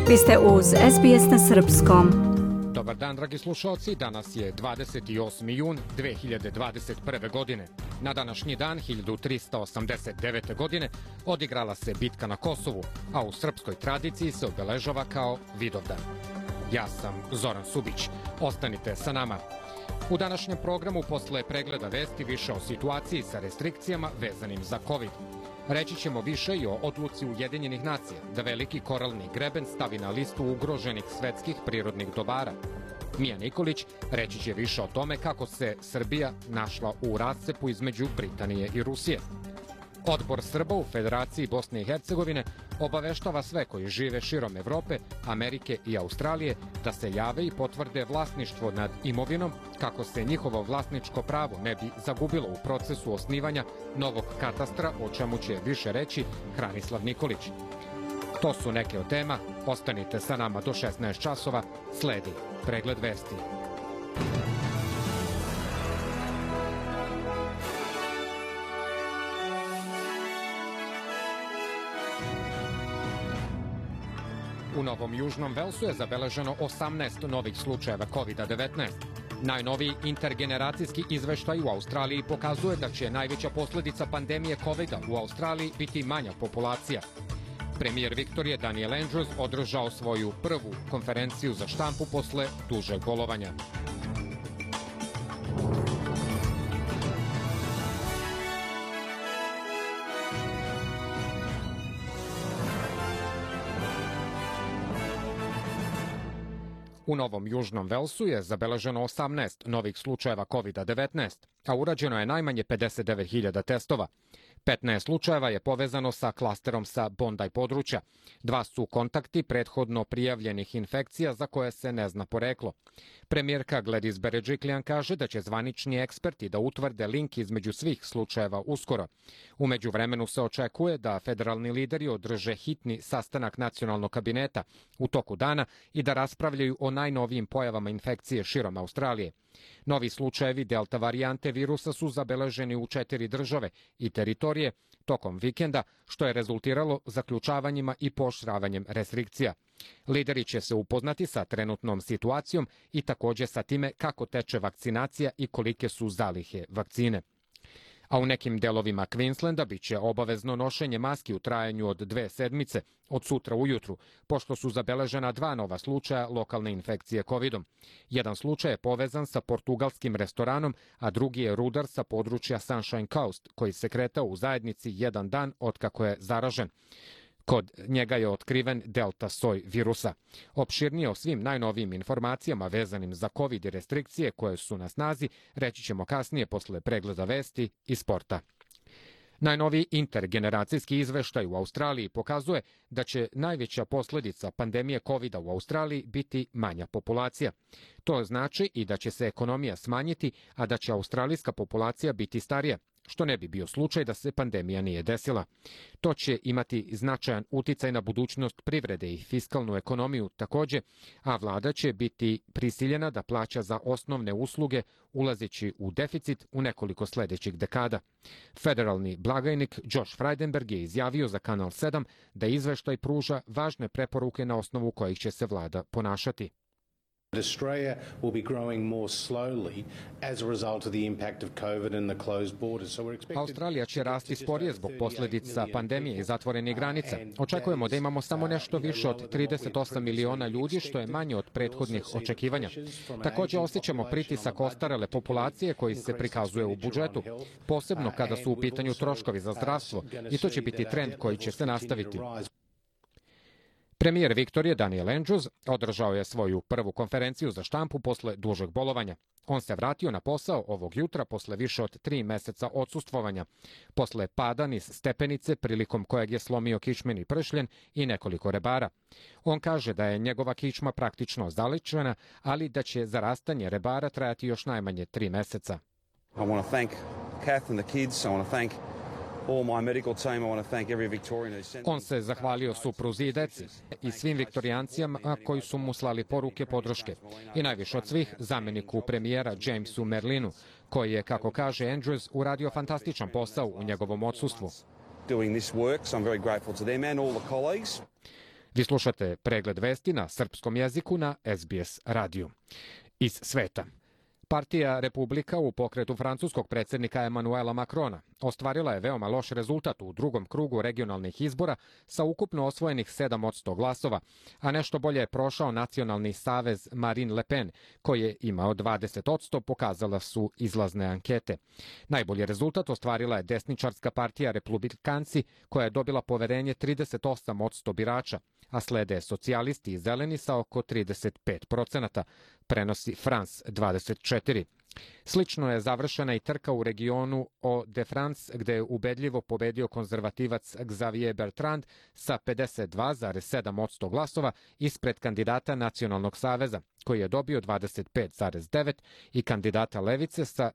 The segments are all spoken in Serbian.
Vi ste uz SBS na srpskom. Dobar dan, dragi slušalci. Danas je 28. jun 2021. godine. Na današnji dan 1389. godine odigrala se bitka na Kosovu, a u srpskoj tradiciji se obeležava kao Vidovdan. Ja sam Zoran Subić. Ostanite sa nama. U današnjem programu posle pregleda vesti više o situaciji sa restrikcijama vezanim za COVID. Reći ćemo više i o odluci Ujedinjenih nacija da veliki koralni greben stavi na listu ugroženih svetskih prirodnih dobara. Mija Nikolić reći će više o tome kako se Srbija našla u rascepu između Britanije i Rusije. Odbor Srba u Federaciji Bosne i Hercegovine obaveštava sve koji žive širom Evrope, Amerike i Australije da se jave i potvrde vlasništvo nad imovinom kako se njihovo vlasničko pravo ne bi zagubilo u procesu osnivanja novog katastra, o čemu će više reći Hranislav Nikolić. To su neke od tema. Ostanite sa nama do 16 časova. Sledi pregled vesti. U Novom Južnom Velsu je zabeleženo 18 novih slučajeva COVID-19. Najnoviji intergeneracijski izveštaj u Australiji pokazuje da će najveća posljedica pandemije COVID-a u Australiji biti manja populacija. Premijer Viktorije Daniel Andrews održao svoju prvu konferenciju za štampu posle dužeg bolovanja. U Novom Južnom Velsu je zabeleženo 18 novih slučajeva COVID-19, a urađeno je najmanje 59.000 testova. 15 slučajeva je povezano sa klasterom sa Bondi područja. 2 su kontakti prethodno prijavljenih infekcija za koje se ne zna poreklo. Premijerka Gladys Berejiklian kaže da će zvanični eksperti da utvrde link između svih slučajeva uskoro. U međuvremenu se očekuje da federalni lideri održe hitni sastanak nacionalnog kabineta u toku dana i da raspravljaju o najnovijim pojavama infekcije širom Australije. Novi slučajevi delta varijante virusa su zabeleženi u 4 države i teritorije tokom vikenda, što je rezultiralo zaključavanjima i pooštravanjem restrikcija. Lideri će se upoznati sa trenutnom situacijom i također sa time kako teče vakcinacija i kolike su zalihe vakcine. A u nekim delovima Queenslanda biće obavezno nošenje maski u trajanju od 2 sedmice od sutra ujutru, pošto su zabeležena 2 nova slučaja lokalne infekcije COVID-om. Jedan slučaj je povezan sa portugalskim restoranom, a drugi je rudar sa područja Sunshine Coast, koji se kretao u zajednici jedan dan otkako je zaražen. Kod njega je otkriven delta soj virusa. Opširnije o svim najnovijim informacijama vezanim za COVID i restrikcije koje su na snazi reći ćemo kasnije posle pregleda vesti i sporta. Najnoviji intergeneracijski izveštaj u Australiji pokazuje da će najveća posljedica pandemije COVID-a u Australiji biti manja populacija. To znači i da će se ekonomija smanjiti, a da će australijska populacija biti starija, što ne bi bio slučaj da se pandemija nije desila. To će imati značajan uticaj na budućnost privrede i fiskalnu ekonomiju također, a vlada će biti prisiljena da plaća za osnovne usluge ulazeći u deficit u nekoliko sljedećih dekada. Federalni blagajnik Josh Frydenberg je izjavio za Kanal 7 da izveštaj pruža važne preporuke na osnovu kojih će se vlada ponašati. Australia will be growing more slowly as a result of the impact of COVID and the closed borders. So we're expecting Australija će rasti sporije zbog posljedica pandemije i zatvorenih granica. Očekujemo da imamo samo nešto više od 38 miliona ljudi, što je manje od prethodnih očekivanja. Također osjećamo pritisak ostarele populacije koji se prikazuje u budžetu, posebno kada su u pitanju troškovi za zdravstvo, i to će biti trend koji će se nastaviti. Premijer Viktorije Daniel Andrews održao je svoju prvu konferenciju za štampu posle dužeg bolovanja. On se vratio na posao ovog jutra posle više od 3 meseca odsustvovanja, posle pada niz stepenice prilikom kojeg je slomio kičmeni pršljen i nekoliko rebara. On kaže da je njegova kičma praktično zalečena, ali da će zarastanje rebara trajati još najmanje 3 meseca. I want to thank Kath and the kids. I want to thank On se zahvalio supruzi i deci i svim viktorijancijama koji su mu slali poruke podrške. I najviše od svih zamjeniku premijera Jamesu Merlinu, koji je, kako kaže Andrews, uradio fantastičan posao u njegovom odsustvu. Vi slušate pregled vesti na srpskom jeziku na SBS radiju. Iz sveta. Partija Republika u pokretu francuskog predsjednika Emanuela Macrona ostvarila je veoma loš rezultat u drugom krugu regionalnih izbora sa ukupno osvojenih 7% glasova, a nešto bolje je prošao nacionalni savez Marine Le Pen, koji je imao 20%, pokazala su izlazne ankete. Najbolji rezultat ostvarila je desničarska partija Republikanci, koja je dobila poverenje 38% birača, a slede socijalisti i zeleni sa oko 35%, prenosi France 24. Slično je završena i trka u regionu o de France, gde je ubedljivo pobedio konzervativac Xavier Bertrand sa 52,7% glasova ispred kandidata Nacionalnog saveza, koji je dobio 25,9% i kandidata Levice sa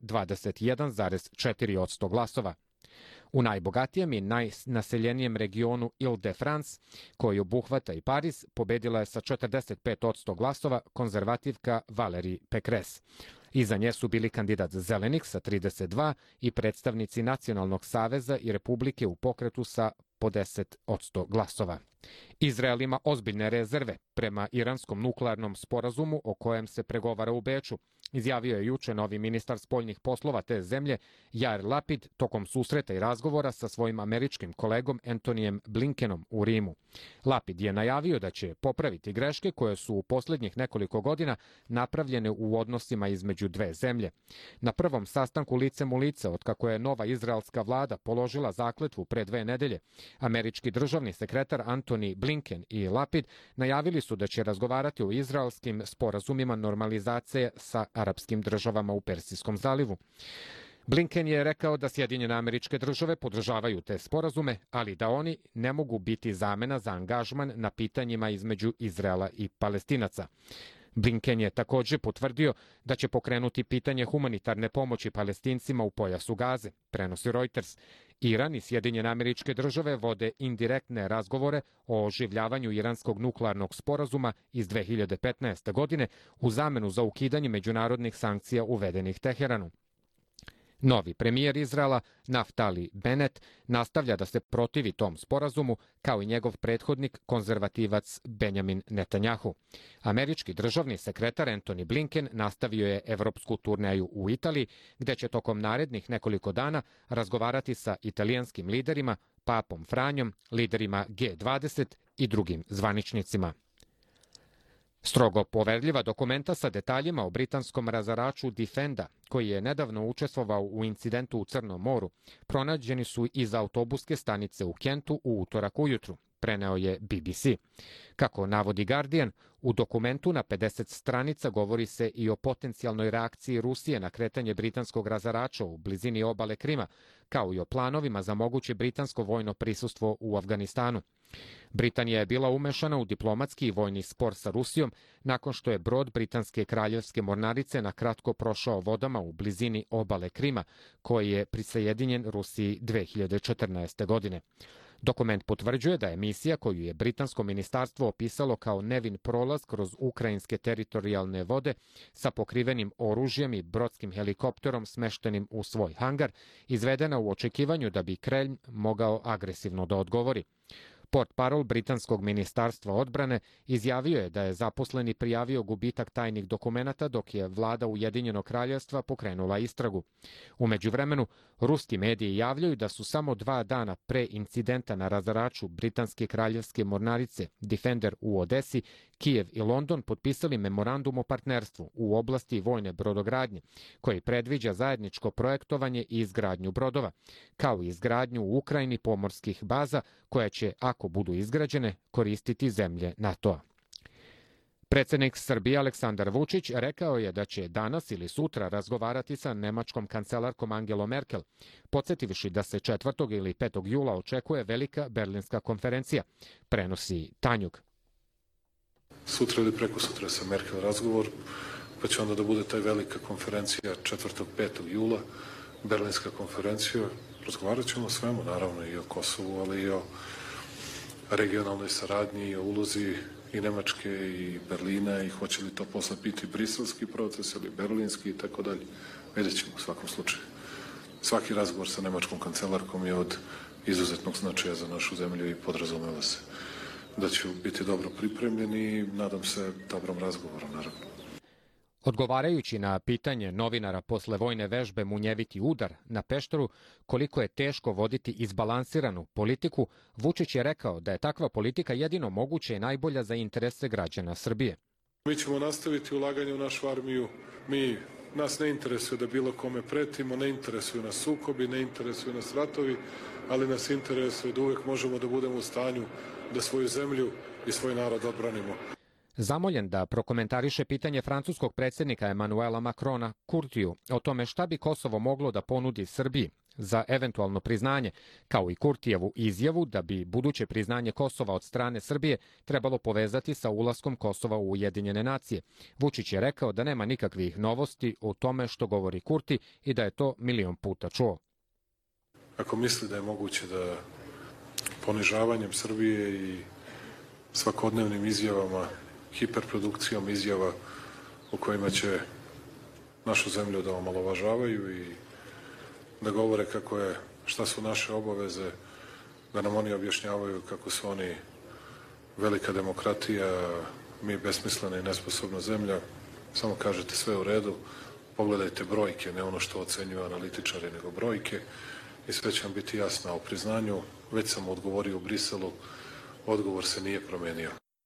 21,4% glasova. U najbogatijem i najnaseljenijem regionu Ile-de-France, koji obuhvata i Pariz, pobedila je sa 45% glasova konzervativka Valérie Pécresse. Iza nje su bili kandidat Zelenih sa 32% i predstavnici Nacionalnog saveza i Republike u pokretu sa po 10% glasova. Izrael ima ozbiljne rezerve prema iranskom nuklearnom sporazumu o kojem se pregovara u Beču, izjavio je juče novi ministar spoljnih poslova te zemlje Jair Lapid tokom susreta i razgovora sa svojim američkim kolegom Antonijem Blinkenom u Rimu. Lapid je najavio da će popraviti greške koje su u posljednjih nekoliko godina napravljene u odnosima između dve zemlje. Na prvom sastanku licem u lice, otkako je nova izraelska vlada položila zakletvu pre 2 nedelje, američki državni sekretar Antony Blinken i Lapid najavili su da će razgovarati o izraelskim sporazumima normalizacije sa arapskim državama u Persijskom zalivu. Blinken je rekao da Sjedinjene Američke Države podržavaju te sporazume, ali da oni ne mogu biti zamena za angažman na pitanjima između Izraela i Palestinaca. Blinken je također potvrdio da će pokrenuti pitanje humanitarne pomoći Palestincima u pojasu Gaze, prenosi Reuters. Iran i Sjedinjene Američke Države vode indirektne razgovore o oživljavanju iranskog nuklearnog sporazuma iz 2015. godine u zamenu za ukidanje međunarodnih sankcija uvedenih Teheranu. Novi premijer Izraela, Naftali Bennett, nastavlja da se protivi tom sporazumu, kao i njegov prethodnik, konzervativac Benjamin Netanjahu. Američki državni sekretar Antony Blinken nastavio je evropsku turneju u Italiji, gde će tokom narednih nekoliko dana razgovarati sa italijanskim liderima, papom Franjom, liderima G20 i drugim zvaničnicima. Strogo poverljiva dokumenta sa detaljima o britanskom razaraču Defenda, koji je nedavno učestvovao u incidentu u Crnom moru, pronađeni su iz autobuske stanice u Kentu u utorak ujutru, preneo je BBC. Kako navodi Guardian, u dokumentu na 50 stranica govori se i o potencijalnoj reakciji Rusije na kretanje britanskog razarača u blizini obale Krima, kao i o planovima za moguće britansko vojno prisustvo u Afganistanu. Britanija je bila umešana u diplomatski i vojni spor sa Rusijom nakon što je brod britanske kraljevske mornarice na kratko prošao vodama u blizini obale Krima, koji je prisajedinjen Rusiji 2014. godine. Dokument potvrđuje da je misija koju je britansko ministarstvo opisalo kao nevin prolaz kroz ukrajinske teritorijalne vode sa pokrivenim oružjem i brodskim helikopterom smeštenim u svoj hangar, izvedena u očekivanju da bi Kremlj mogao agresivno da odgovori. Portparol britanskog ministarstva odbrane izjavio je da je zaposleni prijavio gubitak tajnih dokumenata dok je vlada Ujedinjenog kraljevstva pokrenula istragu. U međuvremenu, ruski mediji javljaju da su samo 2 dana pre incidenta na razaraču britanske kraljevske mornarice Defender u Odesi, Kijev i London potpisali memorandum o partnerstvu u oblasti vojne brodogradnje, koji predviđa zajedničko projektovanje i izgradnju brodova, kao i izgradnju u Ukrajini pomorskih baza koje će, ako budu izgrađene, koristiti zemlje NATO-a. Predsjednik Srbije Aleksandar Vučić rekao je da će danas ili sutra razgovarati sa nemačkom kancelarkom Angelom Merkel, podsjetivši da se 4. ili 5. jula očekuje velika berlinska konferencija, prenosi Tanjug. Sutra ili preko sutra sa Merkel razgovor, pa će onda da bude taj velika konferencija 4. 5. jula, berlinska konferencija. Razgovarat ćemo o svemu, naravno i o Kosovu, ali i o regionalnoj saradnji, i o ulozi i Nemačke i Berlina i hoće li to posle biti briselski proces ili berlinski i tako dalje. Vidjet ćemo u svakom slučaju. Svaki razgovor sa nemačkom kancelarkom je od izuzetnog značaja za našu zemlju i podrazumeva se. da ću biti dobro pripremljen i nadam se dobrom razgovoru, naravno. Odgovarajući na pitanje novinara posle vojne vežbe Munjeviti udar na Pešteru koliko je teško voditi izbalansiranu politiku, Vučić je rekao da je takva politika jedino moguća i najbolja za interese građana Srbije. Mi ćemo nastaviti ulaganje u našu armiju. Nas ne interesuje da bilo kome pretimo, ne interesuju nas sukobi, ne interesuju nas ratovi, ali nas interesuje da uvek možemo da budemo u stanju da svoju zemlju i svoj narod odbranimo. Zamoljen da prokomentariše pitanje francuskog predsjednika Emanuela Macrona Kurtiju o tome šta bi Kosovo moglo da ponudi Srbiji za eventualno priznanje, kao i Kurtijevu izjavu da bi buduće priznanje Kosova od strane Srbije trebalo povezati sa ulaskom Kosova u Ujedinjene nacije. Vučić je rekao da nema nikakvih novosti o tome što govori Kurti i da je to milion puta čuo. Ako misli da je moguće da ponižavanjem Srbije i svakodnevnim izjavama, hiperprodukcijom izjava u kojima će našu zemlju da omalovažavaju i da govore šta su naše obaveze, da nam oni objašnjavaju kako su oni velika demokratija, mi besmislena i nesposobna zemlja, samo kažete sve u redu, pogledajte brojke, ne ono što ocenjuju analitičari, nego brojke i sve će vam biti jasno. O priznanju već sam odgovorio u Briselu, odgovor se nije promenio.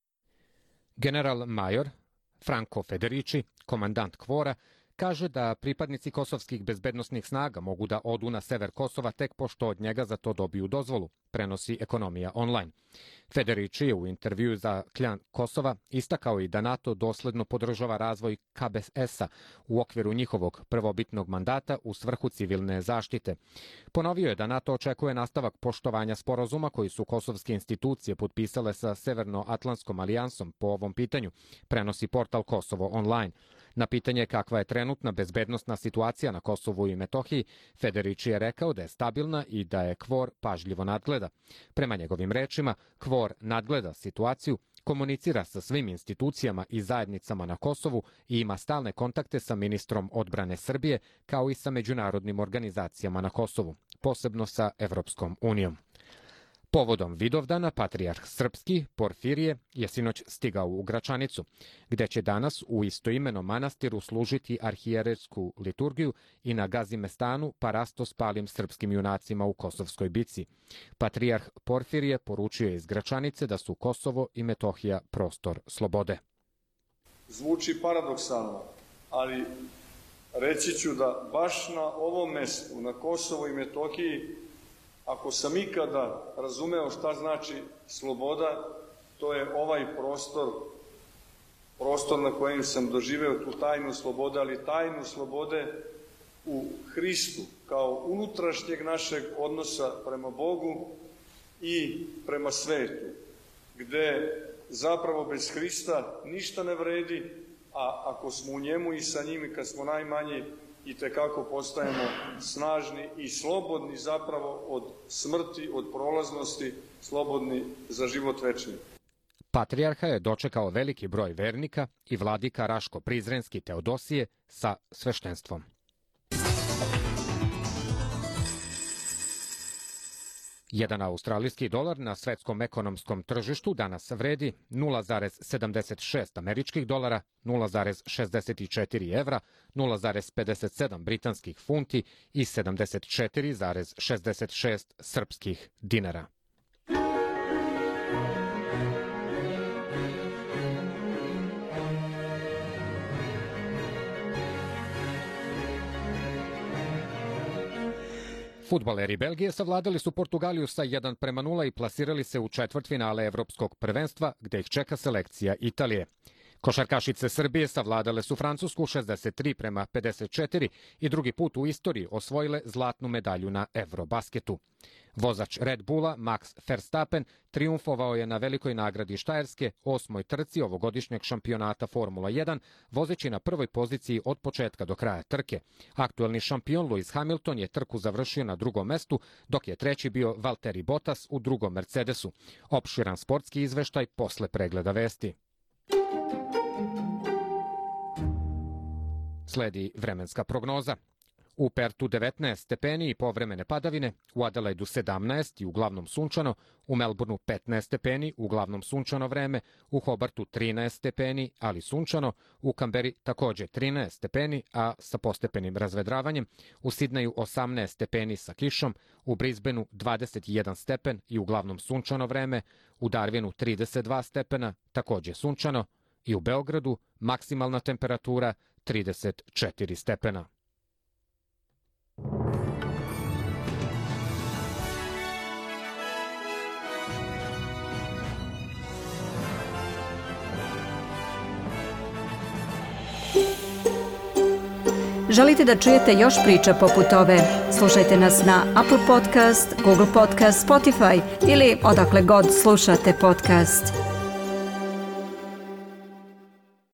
General major Franco Federici, komandant KFOR-a, kaže da pripadnici kosovskih bezbednosnih snaga mogu da odu na sever Kosova tek pošto od njega za to dobiju dozvolu, prenosi Ekonomija online. Federici je u intervjuu za Klan Kosova istakao i da NATO dosledno podržava razvoj KBS-a u okviru njihovog prvobitnog mandata u svrhu civilne zaštite. Ponovio je da NATO očekuje nastavak poštovanja sporazuma koji su kosovske institucije potpisale sa Severnoatlantskom alijansom po ovom pitanju, prenosi portal Kosovo online. Na pitanje kakva je trenutna bezbednosna situacija na Kosovu i Metohiji, Federici je rekao da je stabilna i da je KFOR pažljivo nadgleda. Prema njegovim rečima, KFOR nadgleda situaciju, komunicira sa svim institucijama i zajednicama na Kosovu i ima stalne kontakte sa ministrom odbrane Srbije, kao i sa međunarodnim organizacijama na Kosovu, posebno sa Evropskom unijom. Povodom Vidovdana, patrijarh srpski Porfirije je sinoć stigao u Gračanicu, gde će danas u istoimenom manastiru služiti arhijerejsku liturgiju i na Gazimestanu parasto spalim srpskim junacima u Kosovskoj bici. Patrijarh Porfirije poručio je iz Gračanice da su Kosovo i Metohija prostor slobode. Zvuči paradoksalno, ali reći ću da baš na ovom mestu, na Kosovo i Metohiji, ako sam ikada razumeo šta znači sloboda, to je ovaj prostor na kojem sam doživeo tu tajnu slobode, ali tajnu slobode u Hristu, kao unutrašnjeg našeg odnosa prema Bogu i prema svetu, gde zapravo bez Hrista ništa ne vredi, a ako smo u njemu i sa njim i kad smo najmanji, i tekako postajemo snažni i slobodni zapravo od smrti, od prolaznosti, slobodni za život večni. Patrijarha je dočekao veliki broj vernika i vladika Raško-Prizrenski Teodosije sa sveštenstvom. Jedan australijski dolar na svetskom ekonomskom tržištu danas vredi 0,76 američkih dolara, 0,64 evra, 0,57 britanskih funti i 74,66 srpskih dinara. Fudbaleri Belgije savladali su Portugaliju sa 1:0 i plasirali se u četvrtfinale Evropskog prvenstva, gde ih čeka selekcija Italije. Košarkašice Srbije savladale su Francusku 63:54 i drugi put u istoriji osvojile zlatnu medalju na Eurobasketu. Vozač Red Bulla Max Verstappen triumfovao je na velikoj nagradi Štajerske, 8. trci ovogodišnjeg šampionata Formula 1, vozeći na prvoj poziciji od početka do kraja trke. Aktuelni šampion Lewis Hamilton je trku završio na drugom mestu, dok je treći bio Valtteri Bottas u drugom Mercedesu. Opširan sportski izveštaj posle pregleda vesti. Sledi vremenska prognoza. U Pertu 19 stepeni i povremene padavine, u Adelaidu 17 i uglavnom sunčano, u Melbourneu 15 stepeni, uglavnom sunčano vreme, u Hobartu 13 stepeni, ali sunčano, u Kamberi također 13 stepeni, a sa postepenim razvedravanjem, u Sidneju 18 stepeni sa kišom, u Brisbaneu 21 stepen i uglavnom sunčano vreme, u Darwinu 32 stepena, također sunčano, i u Beogradu maksimalna temperatura 34 stepena. Želite da čujete još priča poput ove? Slušajte nas na Apple Podcast, Google Podcast, Spotify ili odakle god slušate podcast.